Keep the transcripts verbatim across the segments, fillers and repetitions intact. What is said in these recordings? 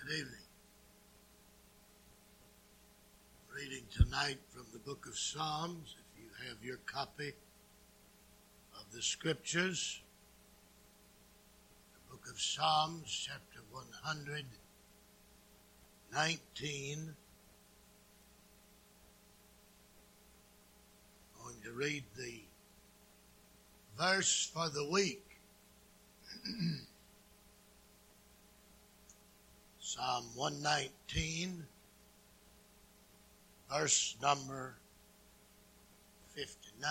Good evening. Reading tonight from the book of Psalms. If you have your copy of the Scriptures, the book of Psalms, chapter one hundred nineteen. I'm going to read the verse for the week. Psalm one nineteen, verse number fifty-nine.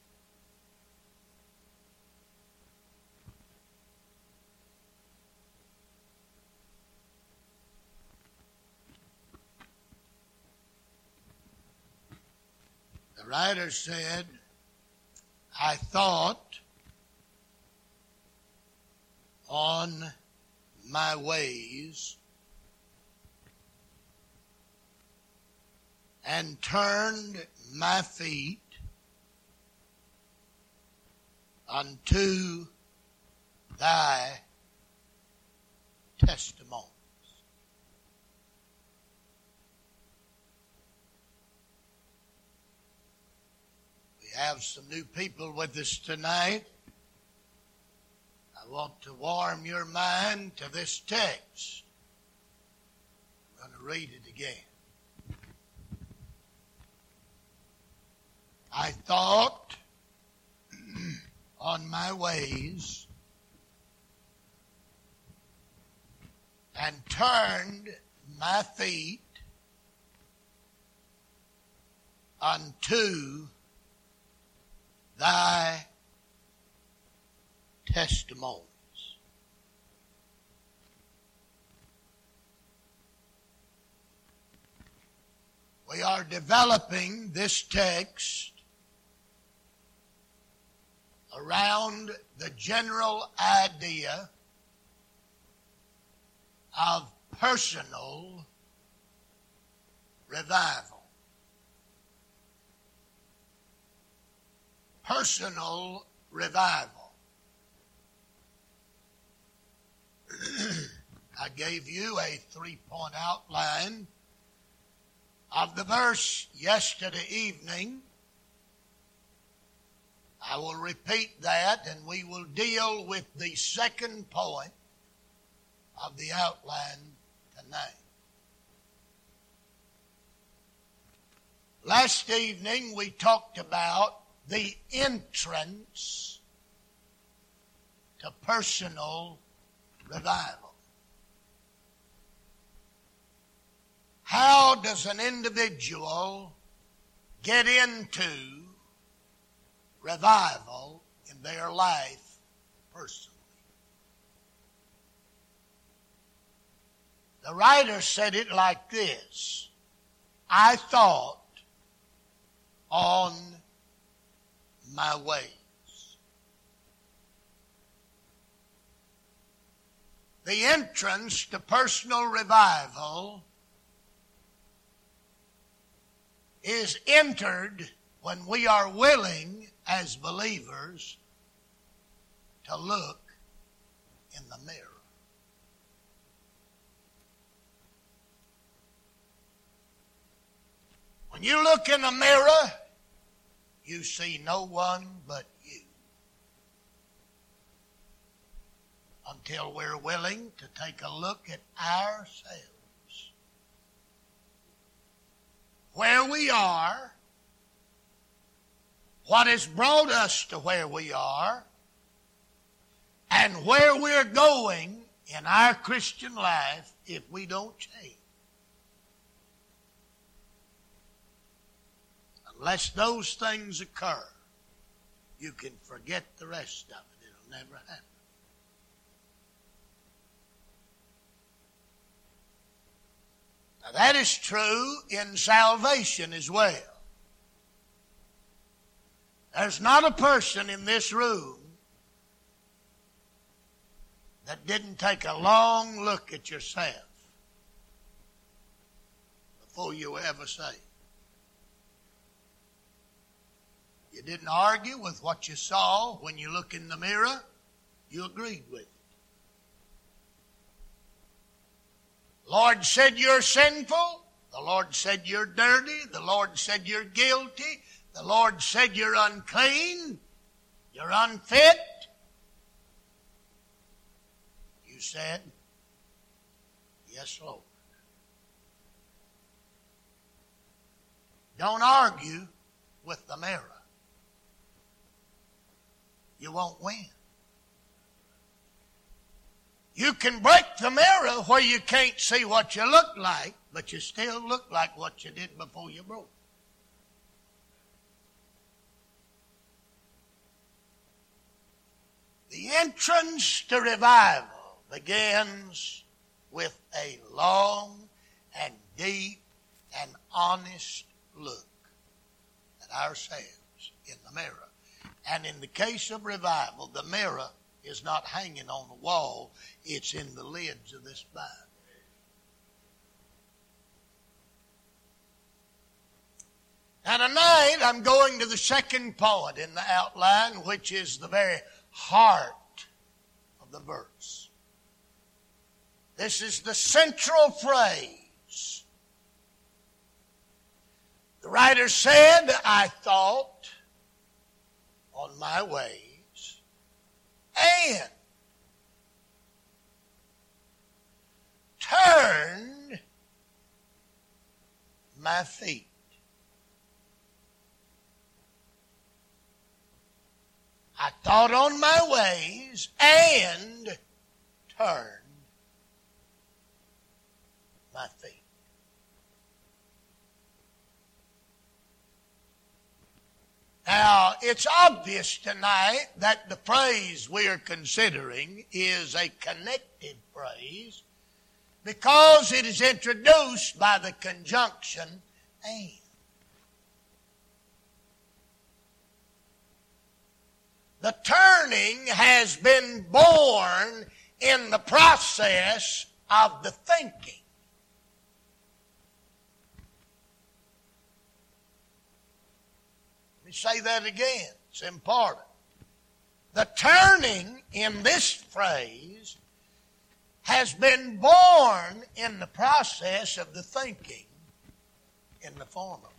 The writer said, I thought on my ways and turned my feet unto thy testimonies. We have some new people with us tonight. I want to warm your mind to this text. I'm going to read it again. I thought on my ways and turned my feet unto thy testimonies. We are developing this text around the general idea of personal revival. Personal revival. I gave you a three-point outline of the verse yesterday evening. I will repeat that, and we will deal with the second point of the outline tonight. Last evening, we talked about the entrance to personal revival. How does an individual get into revival in their life personally? The writer said it like this: I thought on my ways. The entrance to personal revival is entered when we are willing as believers to look in the mirror. When you look in the mirror, you see no one but you. Until we're willing to take a look at ourselves. Where we are, what has brought us to where we are, and where we're going in our Christian life if we don't change. Unless those things occur, you can forget the rest of it. It'll never happen. Now that is true in salvation as well. There's not a person in this room that didn't take a long look at yourself before you were ever saved. You didn't argue with what you saw when you look in the mirror. You agreed with it. Lord said you're sinful. The Lord said you're dirty. The Lord said you're guilty. The Lord said you're unclean. You're unfit. You said, yes, Lord. Don't argue with the mirror. You won't win. You can break the mirror where you can't see what you look like, but you still look like what you did before you broke. The entrance to revival begins with a long and deep and honest look at ourselves in the mirror. And in the case of revival, the mirror is not hanging on the wall. It's in the lids of this Bible. Now tonight I'm going to the second point in the outline, which is the very heart of the verse. This is the central phrase. The writer said, I thought on my ways and turned my feet. I thought on my ways and turned my feet. Now, it's obvious tonight that the phrase we are considering is a connected phrase because it is introduced by the conjunction and. The turning has been born in the process of the thinking. Let me say that again. It's important. The turning in this phrase has been born in the process of the thinking in the former phrase.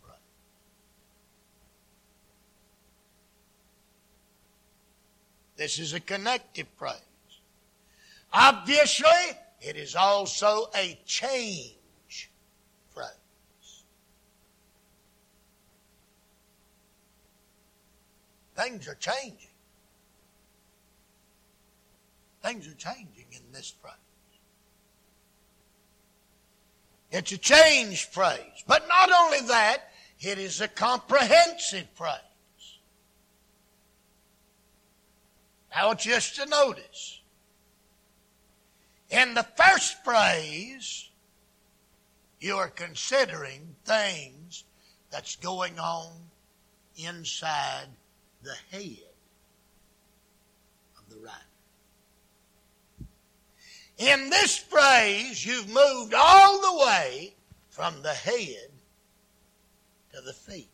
This is a connective phrase. Obviously, it is also a change phrase. Things are changing. Things are changing in this phrase. It's a change phrase. But not only that, it is a comprehensive phrase. I want you just to notice. In the first phrase, you are considering things that's going on inside the head of the writer. In this phrase, you've moved all the way from the head to the feet.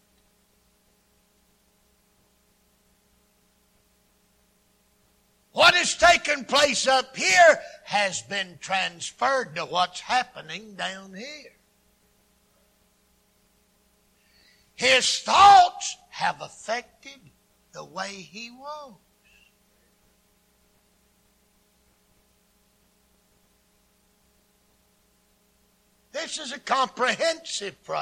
What has taken place up here has been transferred to what's happening down here. His thoughts have affected the way he walks. This is a comprehensive phrase.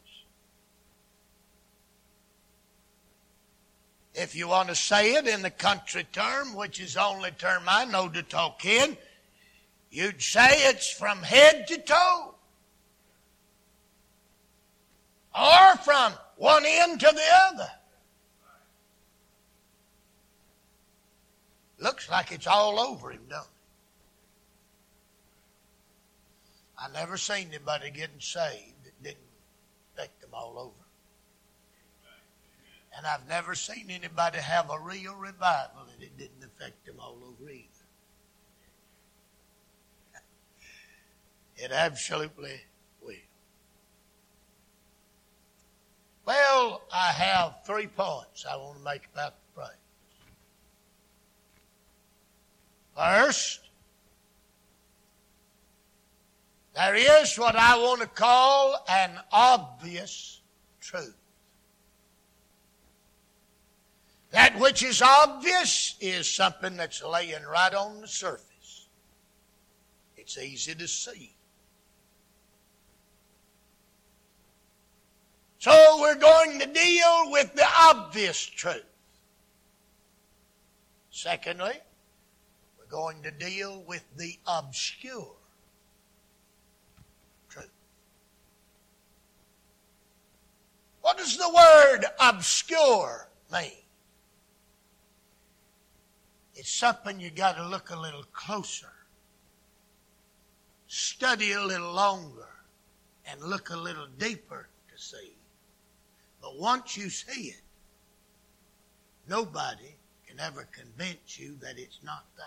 If you want to say it in the country term, which is the only term I know to talk in, you'd say it's from head to toe. Or from one end to the other. Looks like it's all over him, don't it? I never seen anybody getting saved that didn't affect them all over. And I've never seen anybody have a real revival and it didn't affect them all over either. It absolutely will. Well, I have three points I want to make about the phrase. First, There is what I want to call an obvious truth. That which is obvious is something that's laying right on the surface. It's easy to see. So we're going to deal with the obvious truth. Secondly, we're going to deal with the obscure truth. What does the word obscure mean? It's something you got to look a little closer, study a little longer, and look a little deeper to see. But once you see it, nobody can ever convince you that it's not there.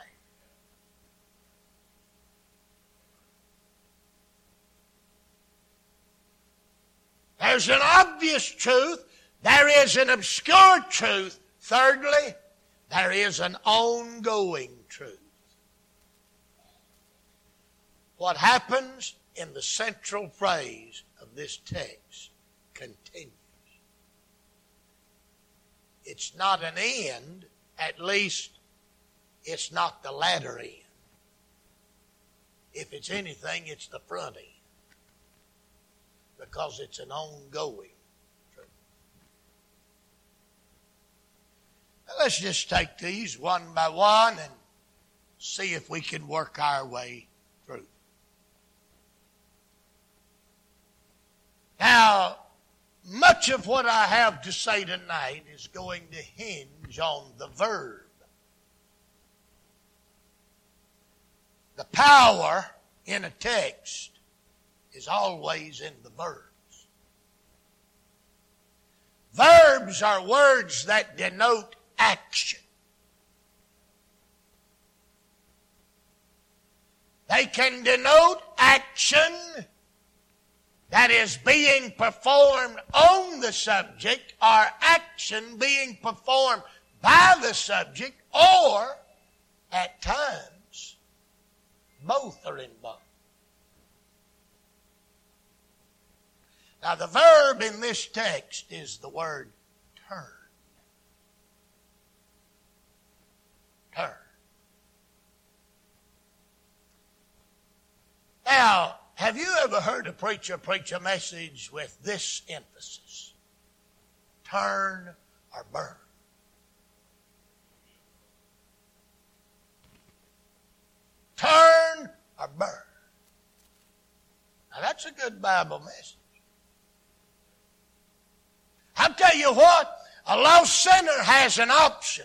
There's an obvious truth. There is an obscure truth. Thirdly, there is an ongoing truth. What happens in the central phrase of this text continues. It's not an end, at least it's not the latter end. If it's anything, it's the front end. Because it's an ongoing truth. Now let's just take these one by one and see if we can work our way through. Now, much of what I have to say tonight is going to hinge on the verb. The power in a text is always in the verbs. Verbs are words that denote action. They can denote action that is being performed on the subject, or action being performed by the subject, or at times both are involved. Now the verb in this text is the word turn. Turn. Now, have you ever heard a preacher preach a message with this emphasis? Turn or burn. Turn or burn. Now that's a good Bible message. I'll tell you what, a lost sinner has an option.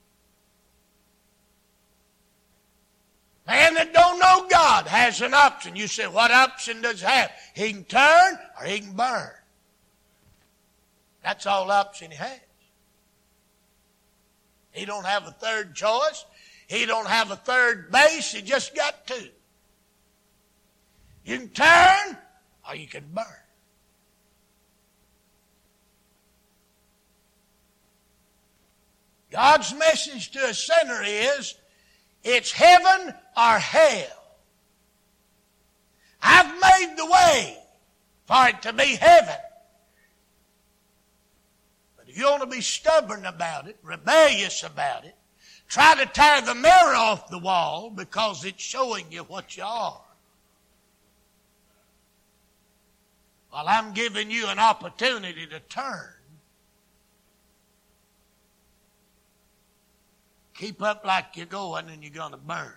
Man that don't know God has an option. You say, what option does he have? He can turn or he can burn. That's all option he has. He don't have a third choice. He don't have a third base. He just got two. You can turn or you can burn. God's message to a sinner is, it's heaven or hell. I've made the way for it to be heaven. But if you want to be stubborn about it, rebellious about it, try to tear the mirror off the wall because it's showing you what you are. Well, I'm giving you an opportunity to turn. Keep up like you're going and you're going to burn.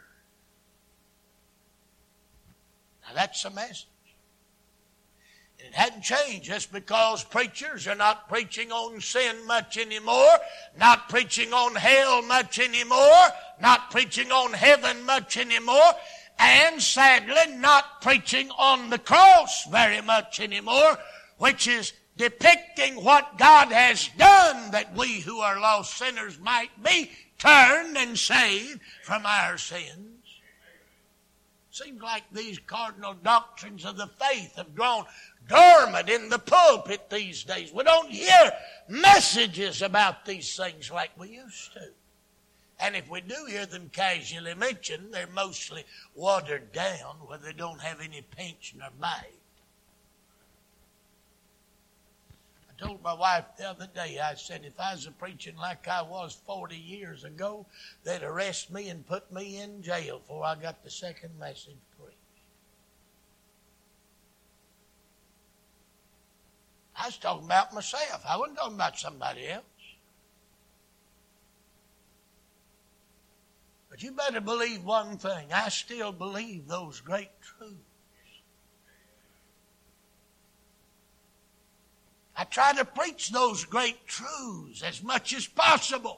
Now that's the message. And it hadn't changed just because preachers are not preaching on sin much anymore, not preaching on hell much anymore, not preaching on heaven much anymore, and sadly not preaching on the cross very much anymore, which is depicting what God has done that we who are lost sinners might be turned and saved from our sins. Seems like these cardinal doctrines of the faith have grown dormant in the pulpit these days. We don't hear messages about these things like we used to. And if we do hear them casually mentioned, they're mostly watered down where they don't have any pinch nor bite. I told my wife the other day, I said, if I was preaching like I was forty years ago, they'd arrest me and put me in jail before I got the second message preached. I was talking about myself. I wasn't talking about somebody else. But you better believe one thing. I still believe those great truths. I try to preach those great truths as much as possible.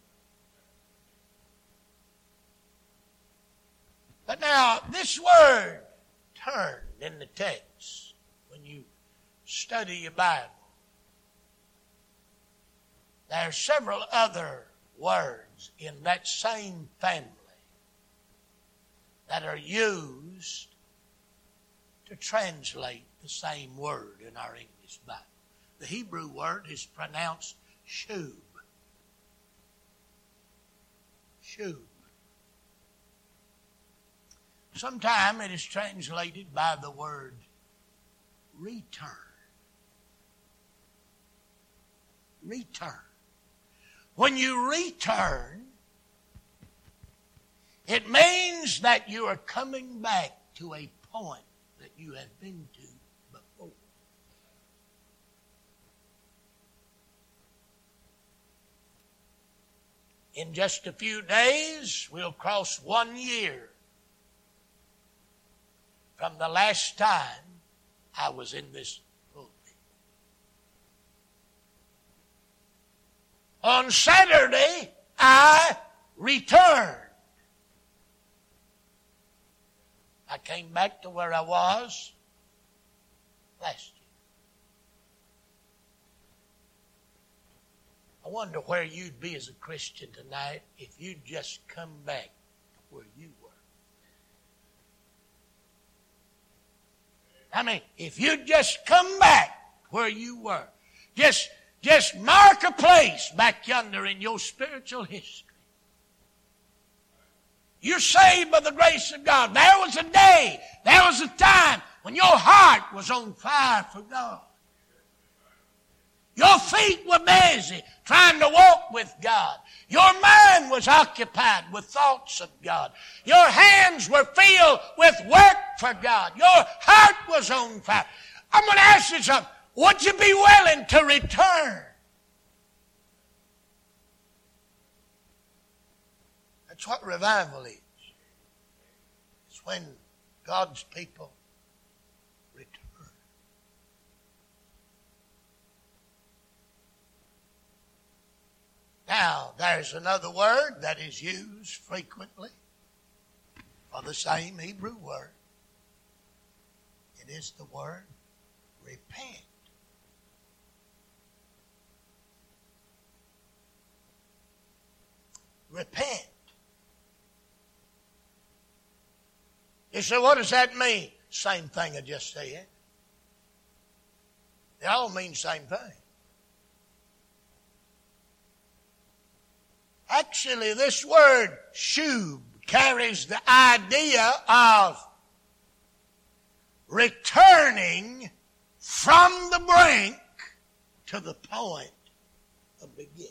But now, this word, turned, in the text, when you study your Bible, there are several other words in that same family that are used to translate the same word in our English Bible. The Hebrew word is pronounced shub. Shub. Sometimes it is translated by the word return. Return. When you return, it means that you are coming back to a point that you have been to before. In just a few days, we'll cross one year from the last time I was in this pulpit. On Saturday, I returned. I came back to where I was last year. I wonder where you'd be as a Christian tonight if you'd just come back to where you were. I mean, if you'd just come back where you were. Just, just mark a place back yonder in your spiritual history. You're saved by the grace of God. There was a day, there was a time when your heart was on fire for God. Your feet were busy trying to walk with God. Your mind was occupied with thoughts of God. Your hands were filled with work for God. Your heart was on fire. I'm going to ask you something. Would you be willing to return? That's what revival is. It's when God's people return. Now, there's another word that is used frequently for the same Hebrew word. It is the word repent. Repent. You say, what does that mean? Same thing I just said. They all mean the same thing. Actually, this word shub carries the idea of returning from the brink to the point of beginning.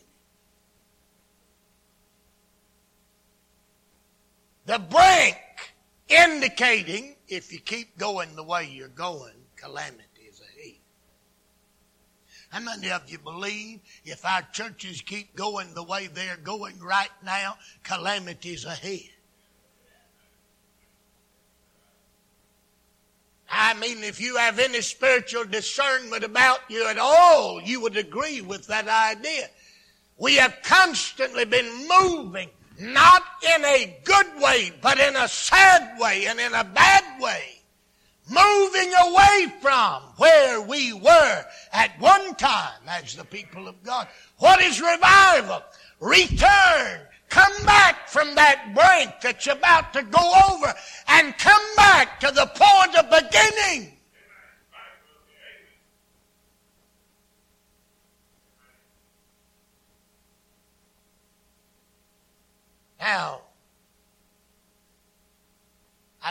The brink indicating if you keep going the way you're going, calamity is ahead. How many of you believe if our churches keep going the way they're going right now, calamity is ahead? I mean, if you have any spiritual discernment about you at all, you would agree with that idea. We have constantly been moving, not in a good way, but in a sad way and in a bad way. Moving away from where we were at one time as the people of God. What is revival? Return. Come back from that brink that you're about to go over and come back to the point of beginning.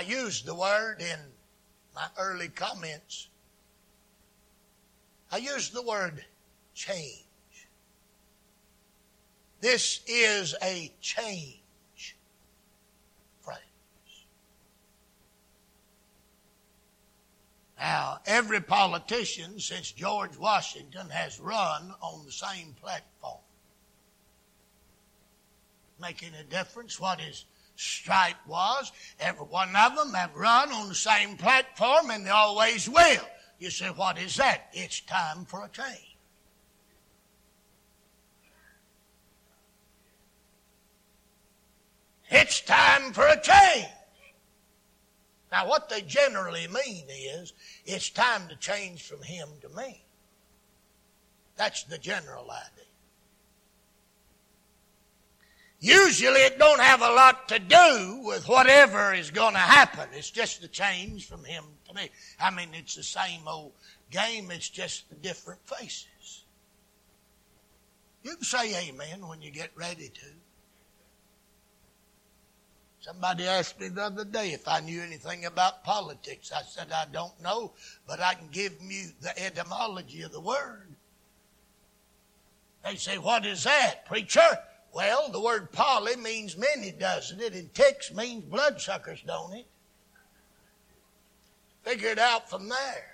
I used the word in my early comments. I used the word change. This is a change phrase. Now, every politician since George Washington has run on the same platform. Making a difference what his stripe was. Every one of them have run on the same platform, and they always will. You say, what is that? It's time for a change. It's time for a change. Now, what they generally mean is, it's time to change from him to me. That's the general idea. Usually it don't have a lot to do with whatever is going to happen. It's just the change from him to me. I mean, it's the same old game. It's just the different faces. You can say amen when you get ready to. Somebody asked me the other day if I knew anything about politics. I said, I don't know, but I can give you the etymology of the word. They say, what is that, preacher? Well, the word poly means many, doesn't it? And ticks means bloodsuckers, don't it? Figure it out from there.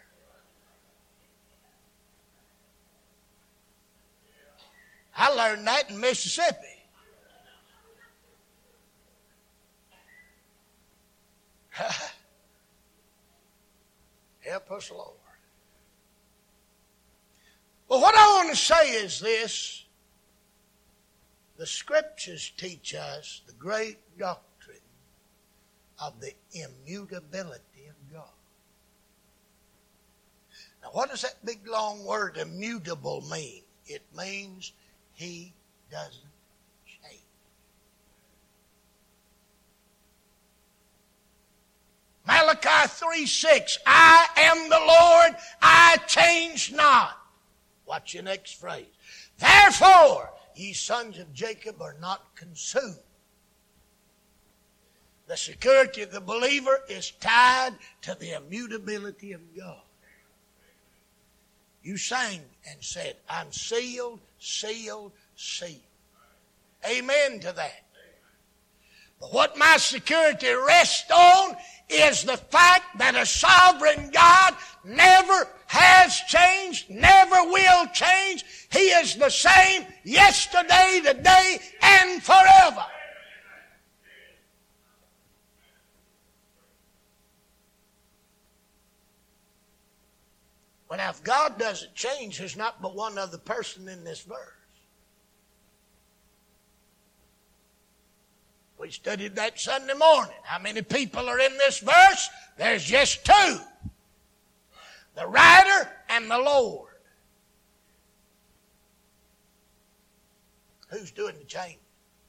I learned that in Mississippi. Help us, Lord. Well, what I want to say is this. The Scriptures teach us the great doctrine of the immutability of God. Now, what does that big long word immutable mean? It means He doesn't change. Malachi three six, I am the Lord, I change not. Watch your next phrase. Therefore, ye sons of Jacob are not consumed. The security of the believer is tied to the immutability of God. You sang and said, I'm sealed, sealed, sealed. Amen to that. But what my security rests on is the fact that a sovereign God never has changed, never will change. He is the same yesterday, today, and forever. Well, now, if God doesn't change, there's not but one other person in this verse. We studied that Sunday morning. How many people are in this verse? There's just two. The writer and the Lord. Who's doing the changing?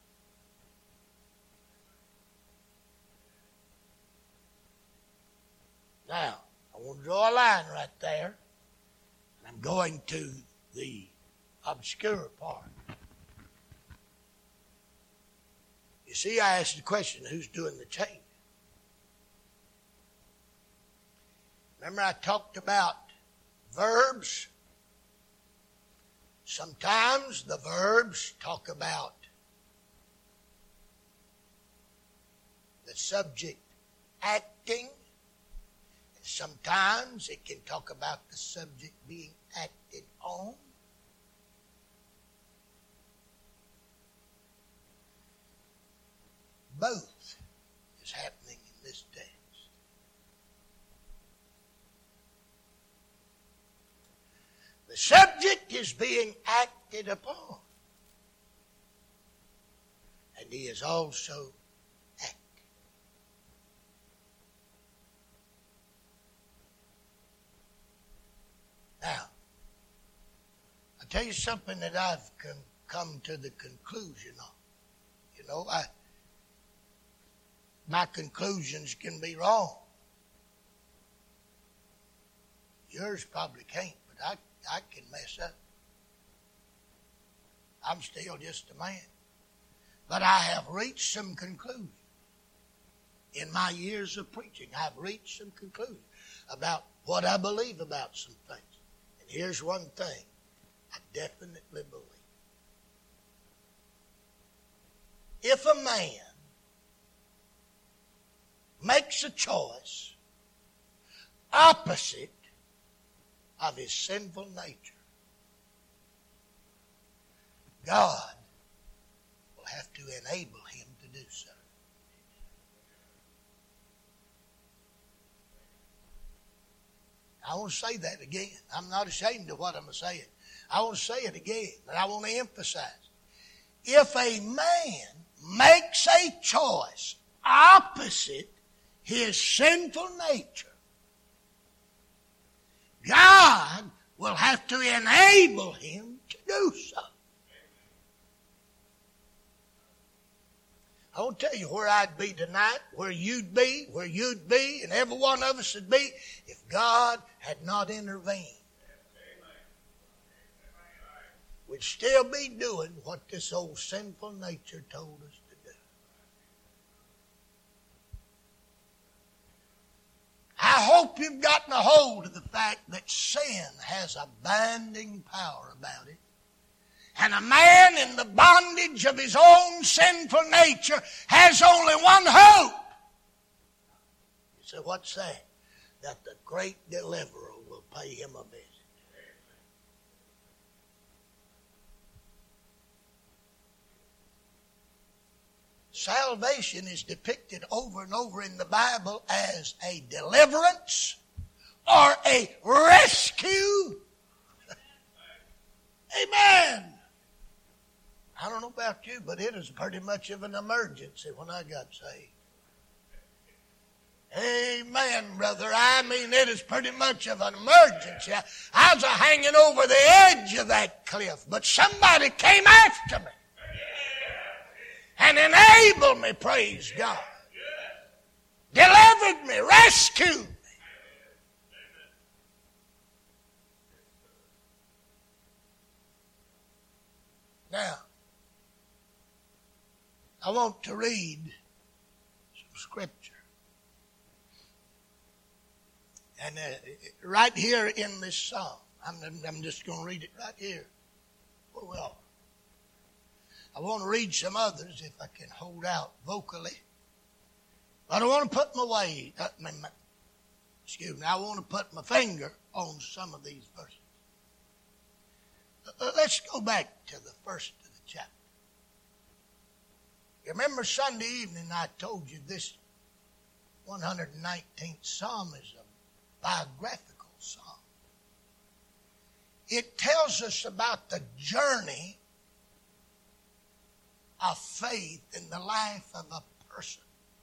Now, I want to draw a line right there. And I'm going to the obscure part. You see, I asked the question, who's doing the changing? Remember I talked about verbs? Sometimes the verbs talk about the subject acting. And sometimes it can talk about the subject being acted on. Both is happening in this text. The subject is being acted upon. And he is also acting. Now, I'll tell you something that I've come to the conclusion of. You know, I... My conclusions can be wrong. Yours probably can't, but I, I can mess up. I'm still just a man. But I have reached some conclusions. In my years of preaching, I've reached some conclusions about what I believe about some things. And here's one thing I definitely believe. If a man makes a choice opposite of his sinful nature, God will have to enable him to do so. I want to say that again. I'm not ashamed of what I'm saying. I want to say it again, and I want to emphasize. If a man makes a choice opposite his sinful nature, God will have to enable him to do so. I want to tell you where I'd be tonight, where you'd be, where you'd be, and every one of us would be if God had not intervened. We'd still be doing what this old sinful nature told us to do. I hope you've gotten a hold of the fact that sin has a binding power about it. And a man in the bondage of his own sinful nature has only one hope. You say, what's that? That the great deliverer will pay him a visit. Salvation is depicted over and over in the Bible as a deliverance or a rescue. Amen. I don't know about you, but it was pretty much of an emergency when I got saved. Amen, brother. I mean, it is pretty much of an emergency. I, I was hanging over the edge of that cliff, but somebody came after me and enabled me, praise God. Delivered me, rescued me. Now, I want to read some scripture. And uh, right here in this psalm, I'm, I'm just going to read it right here. Where we are. I want to read some others if I can hold out vocally. But I want to put my way, uh, my, my, excuse me, I want to put my finger on some of these verses. Uh, let's go back to the first of the chapter. You remember Sunday evening I told you this one hundred nineteenth Psalm is a biographical psalm. It tells us about the journey of faith in the life of a person.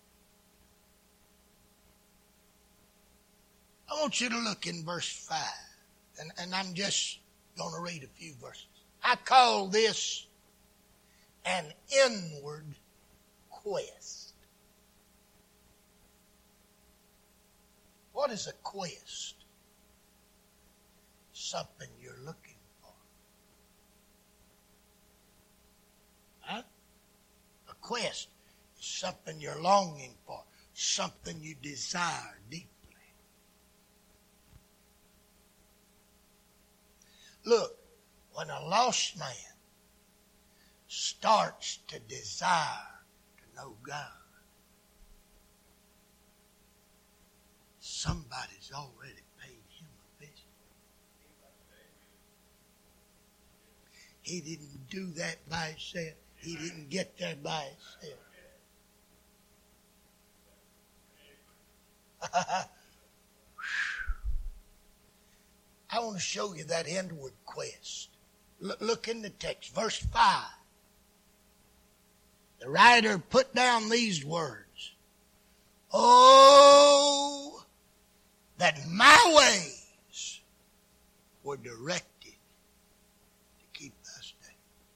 I want you to look in verse five, and, and I'm just going to read a few verses. I call this an inward quest. What is a quest? Something you're looking for. Huh? A quest is something you're longing for, something you desire deeply. Look, when a lost man starts to desire to know God, somebody's already paid him a visit. He didn't do that by himself. He didn't get there by himself. I want to show you that inward quest. Look, look in the text, verse five. The writer put down these words. Oh, that my ways were directed to keep thy statutes.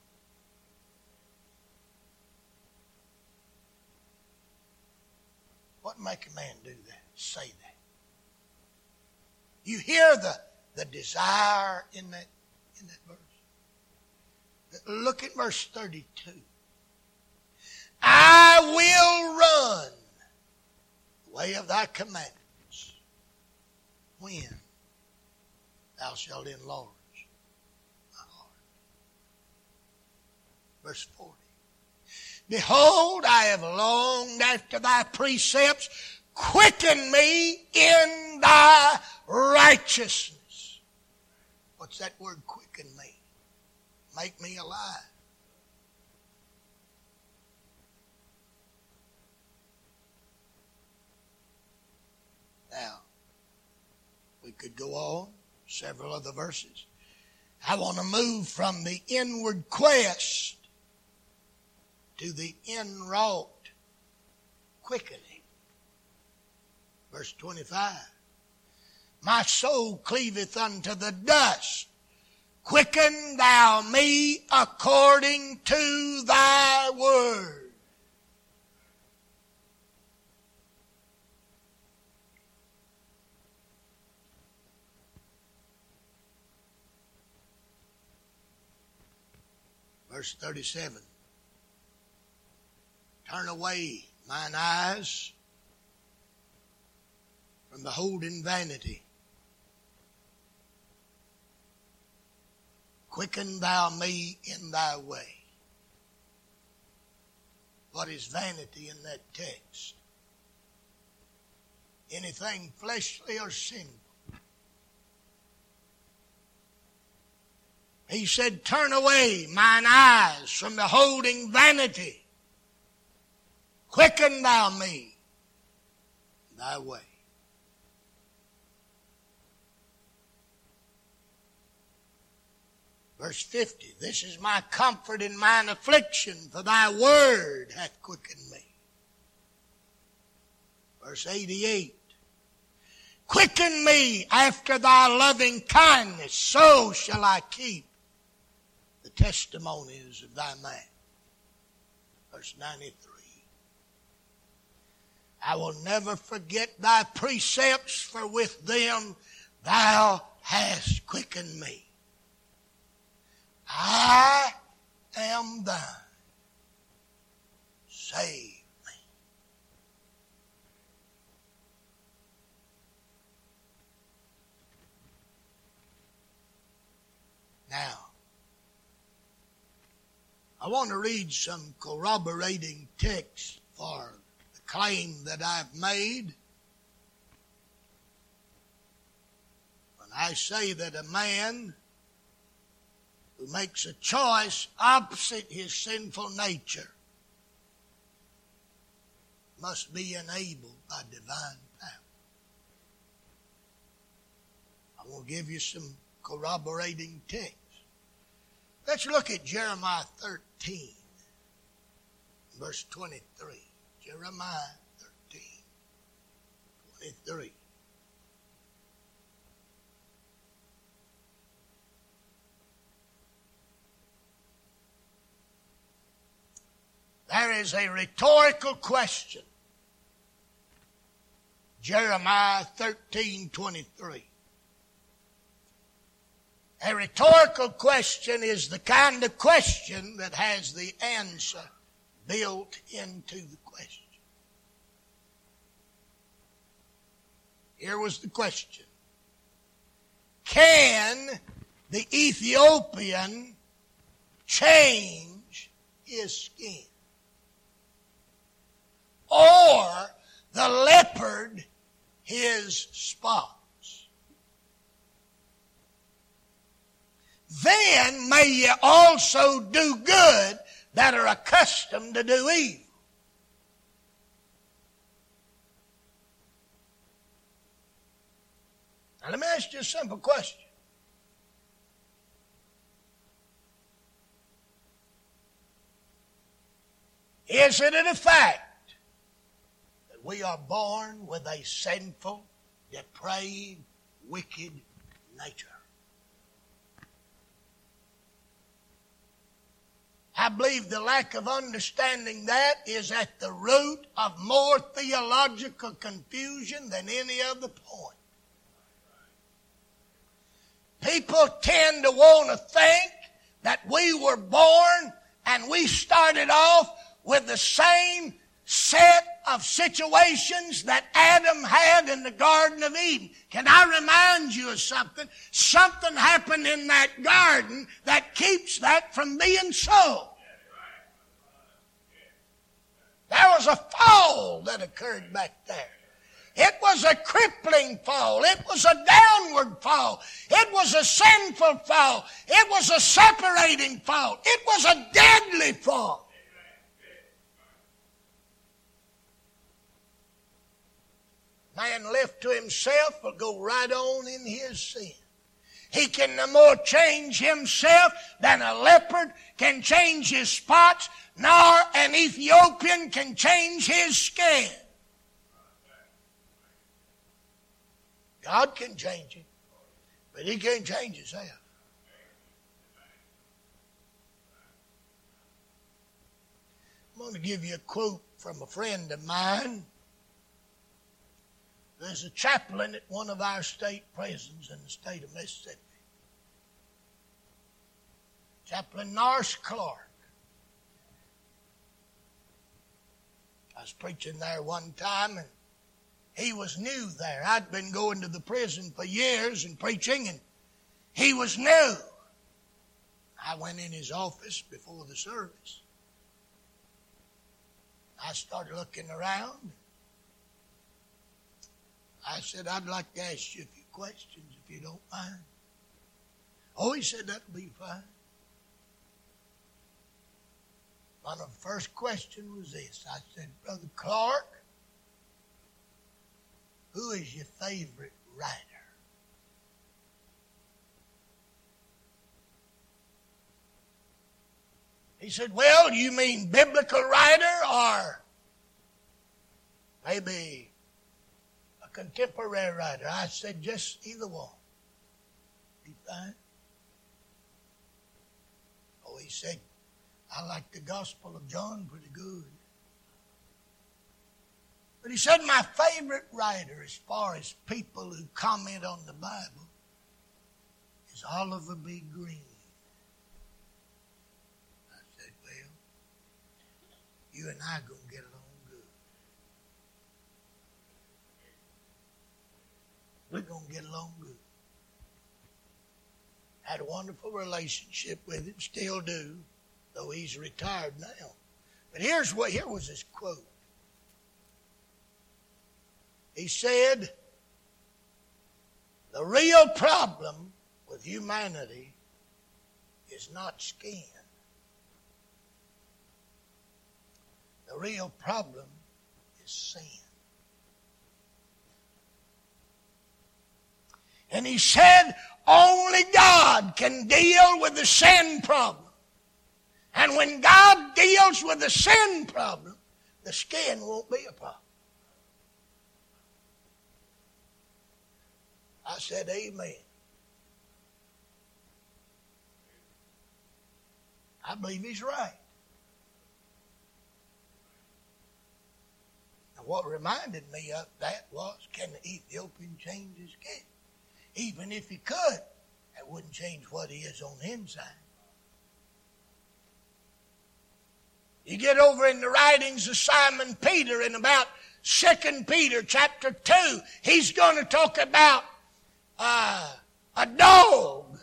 What make a man do that? Say that. You hear the The desire in that, in that verse. Look at verse thirty-two. I will run the way of thy commandments, when thou shalt enlarge my heart. Verse forty. Behold, I have longed after thy precepts. Quicken me in thy righteousness. What's that word quicken me? Make me alive. Now, we could go on, several other verses. I want to move from the inward quest to the inwrought quickening. Verse twenty-five. My soul cleaveth unto the dust. Quicken thou me according to thy word. Verse thirty-seven. Turn away mine eyes from beholding vanity. Quicken thou me in thy way. What is vanity in that text? Anything fleshly or sinful. He said, turn away mine eyes from beholding vanity. Quicken thou me in thy way. Verse fifty, this is my comfort in mine affliction, for thy word hath quickened me. Verse eighty-eight, quicken me after thy loving kindness, so shall I keep the testimonies of thy mouth. Verse ninety-three, I will never forget thy precepts, for with them thou hast quickened me. I am thine. Save me. Now, I want to read some corroborating text for the claim that I've made. When I say that a man who makes a choice opposite his sinful nature must be enabled by divine power. I will give you some corroborating text. Let's look at Jeremiah thirteen, verse twenty-three. Jeremiah thirteen, twenty-three. There is a rhetorical question. Jeremiah thirteen, twenty-three. A rhetorical question is the kind of question that has the answer built into the question. Here was the question. Can the Ethiopian change his skin? Or the leopard his spots? Then may ye also do good that are accustomed to do evil. Now let me ask you a simple question. Is it a fact that we are born with a sinful, depraved, wicked nature? I believe the lack of understanding that is at the root of more theological confusion than any other point. People tend to want to think that we were born and we started off with the same set of situations that Adam had in the Garden of Eden. Can I remind you of something? Something happened in that garden that keeps that from being so. There was a fall that occurred back there. It was a crippling fall. It was a downward fall. It was a sinful fall. It was a separating fall. It was a deadly fall. Man left to himself will go right on in his sin. He can no more change himself than a leopard can change his spots, nor an Ethiopian can change his skin. God can change him, but he can't change himself. I'm going to give you a quote from a friend of mine. There's a chaplain at one of our state prisons in the state of Mississippi. Chaplain Norris Clark. I was preaching there one time, and he was new there. I'd been going to the prison for years and preaching, and he was new. I went in his office before the service. I started looking around. I said, I'd like to ask you a few questions if you don't mind. Oh, he said, that'll be fine. One of the first questions was this. I said, Brother Clark, who is your favorite writer? He said, well, you mean biblical writer or maybe contemporary writer? I said, just either one. Be fine. Oh, he said, I like the Gospel of John pretty good. But he said, my favorite writer as far as people who comment on the Bible is Oliver B. Green. I said, well, you and I are going to get along. We're going to get along good. Had a wonderful relationship with him, still do, though he's retired now. But here's what, here was his quote. He said, the real problem with humanity is not skin. The real problem is sin. And he said, only God can deal with the sin problem. And when God deals with the sin problem, the skin won't be a problem. I said, amen. I believe he's right. Now, what reminded me of that was, can the Ethiopian change his skin? Even if he could, that wouldn't change what he is on the inside. You get over in the writings of Simon Peter in about Second Peter chapter two, he's going to talk about uh, a dog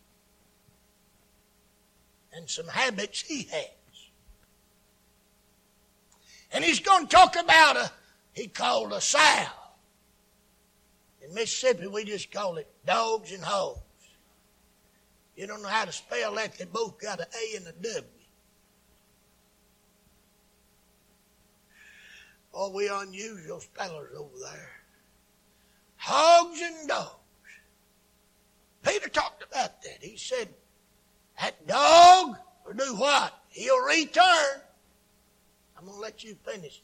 and some habits he has. And he's going to talk about a, he called a sow. In Mississippi, we just call it dogs and hogs. You don't know how to spell that. They both got an A and a W. Oh, we unusual spellers over there. Hogs and dogs. Peter talked about that. He said, that dog will do what? He'll return. I'm going to let you finish.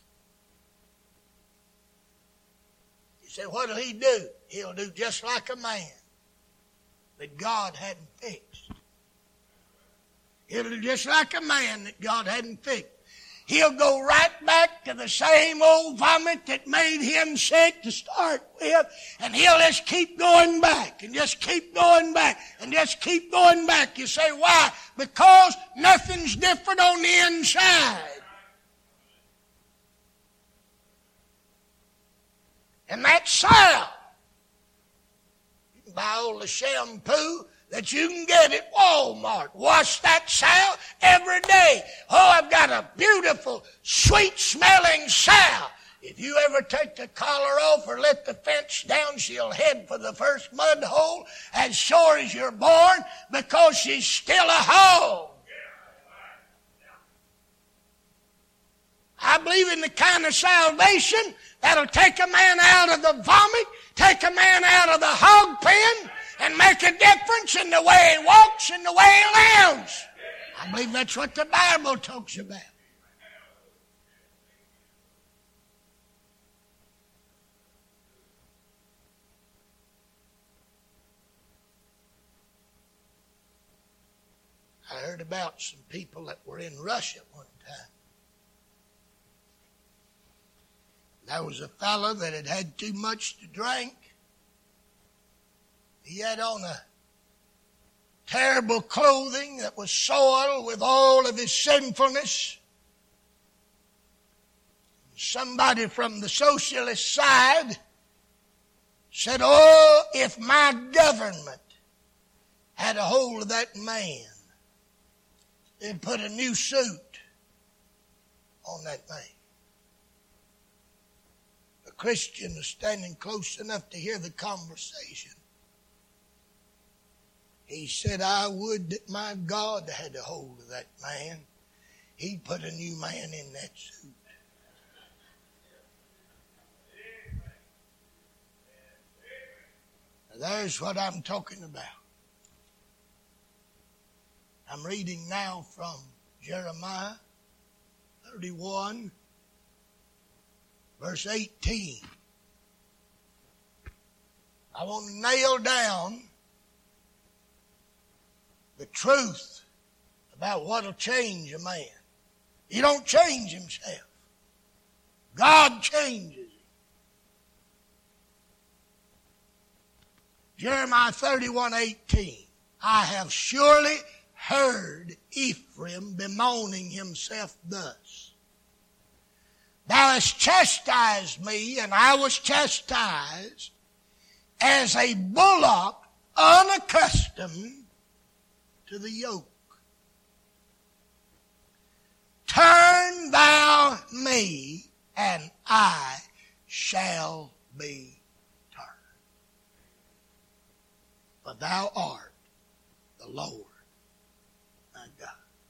He said, what'll he do? He'll do just like a man that God hadn't fixed. He'll do just like a man that God hadn't fixed. He'll go right back to the same old vomit that made him sick to start with, and he'll just keep going back, and just keep going back, and just keep going back. You say, why? Because nothing's different on the inside. And that salve, you can buy all the shampoo that you can get at Walmart. Wash that salve every day. Oh, I've got a beautiful, sweet-smelling salve. If you ever take the collar off or let the fence down, she'll head for the first mud hole as sure as you're born, because she's still a hog. I believe in the kind of salvation that'll take a man out of the vomit, take a man out of the hog pen, and make a difference in the way he walks and the way he lives. I believe that's what the Bible talks about. I heard about some people that were in Russia one time. There was a fellow that had had too much to drink. He had on a terrible clothing that was soiled with all of his sinfulness. Somebody from the socialist side said, "Oh, if my government had a hold of that man, they'd put a new suit on that man." A Christian was standing close enough to hear the conversation. He said, "I would that my God had a hold of that man. He'd put a new man in that suit." Now, there's what I'm talking about. I'm reading now from Jeremiah thirty-one, verse eighteen. I want to nail down the truth about what will change a man. He don't change himself. God changes him. Jeremiah thirty-one eighteen. I have surely heard Ephraim bemoaning himself thus. Thou hast chastised me, and I was chastised, as a bullock unaccustomed to the yoke. Turn thou me, and I shall be turned. For thou art the Lord my God.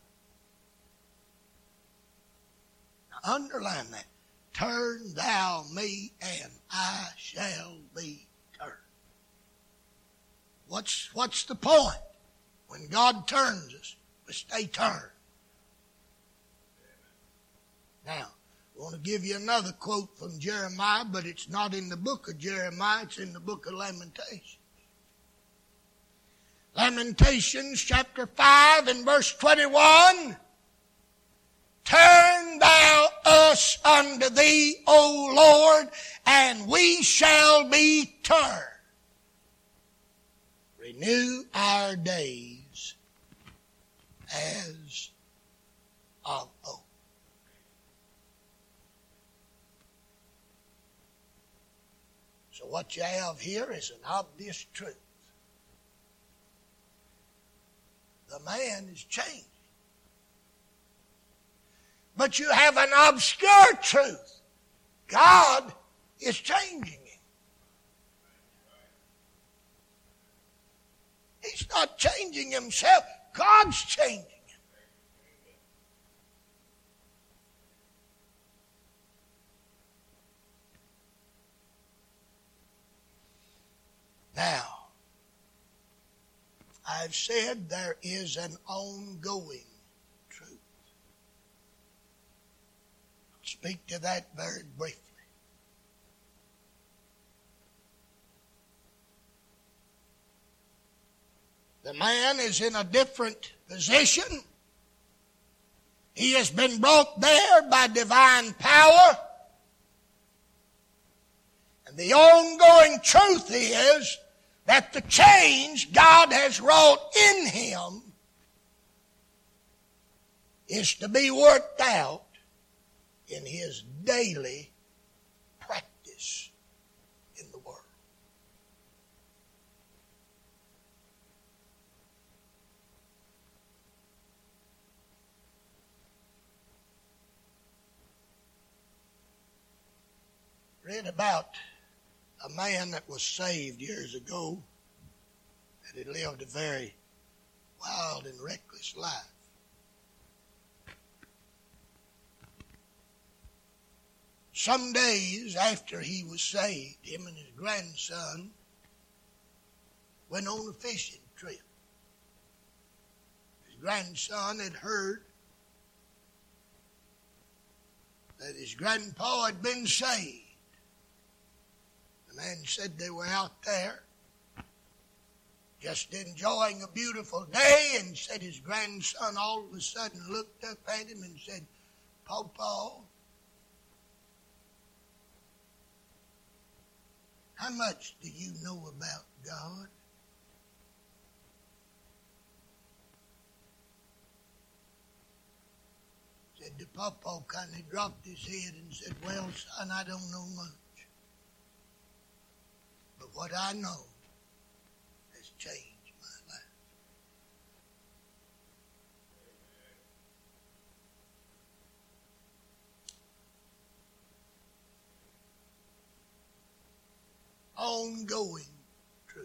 Now underline that. Turn thou me, and I shall be turned. What's, what's the point? When God turns us, we stay turned. Now, I want to give you another quote from Jeremiah, but it's not in the book of Jeremiah, it's in the book of Lamentations. Lamentations chapter five and verse twenty-one. Turn thou us unto thee, O Lord, and we shall be turned. Renew our days as of old. So what you have here is an obvious truth. The man is changing. But you have an obscure truth. God is changing him. He's not changing himself. God's changing him. Now, I've said there is an ongoing truth. I'll speak to that very briefly. The man is in a different position. He has been brought there by divine power. And the ongoing truth is that the change God has wrought in him is to be worked out in his daily practice read about a man that was saved years ago that had lived a very wild and reckless life. Some days after he was saved, him and his grandson went on a fishing trip. His grandson had heard that his grandpa had been saved. The man said they were out there just enjoying a beautiful day, and said his grandson all of a sudden looked up at him and said, "Pawpaw, how much do you know about God?" Said the Pawpaw kind of dropped his head and said, "Well, son, I don't know much. But what I know has changed my life." Ongoing truth.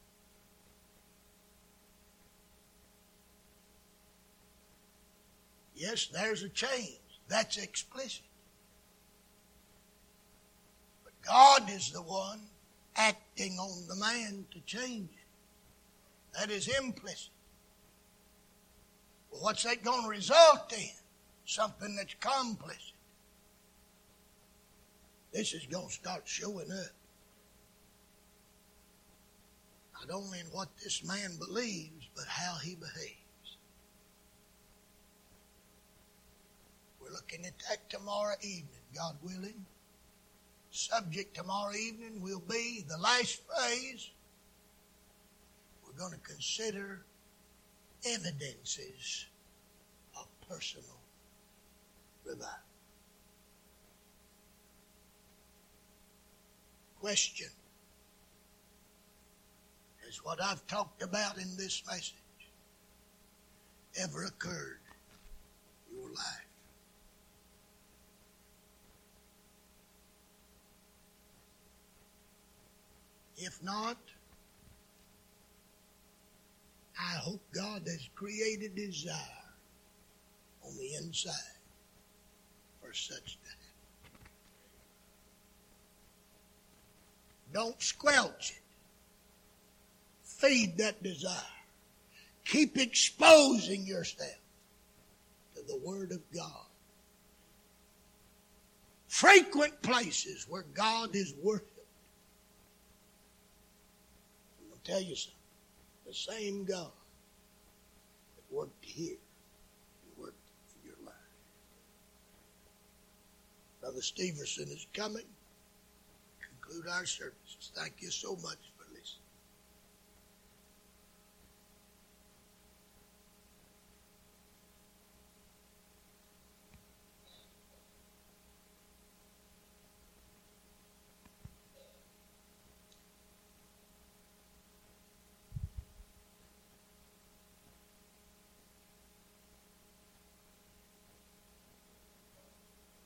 Yes, there's a change. That's explicit. But God is the one acting on the man to change it. That is implicit. Well, what's that going to result in? Something that's complicit. This is going to start showing up. Not only in what this man believes, but how he behaves. We're looking at that tomorrow evening, God willing. Subject tomorrow evening will be the last phase. We're going to consider evidences of personal revival. Question: has what I've talked about in this message ever occurred in your life? If not, I hope God has created desire on the inside for such to happen. Don't squelch it. Feed that desire. Keep exposing yourself to the Word of God. Frequent places where God is worshipped. I'm going to tell you something. The same God that worked here and worked in your life. Brother Steverson is coming. Conclude our services. Thank you so much.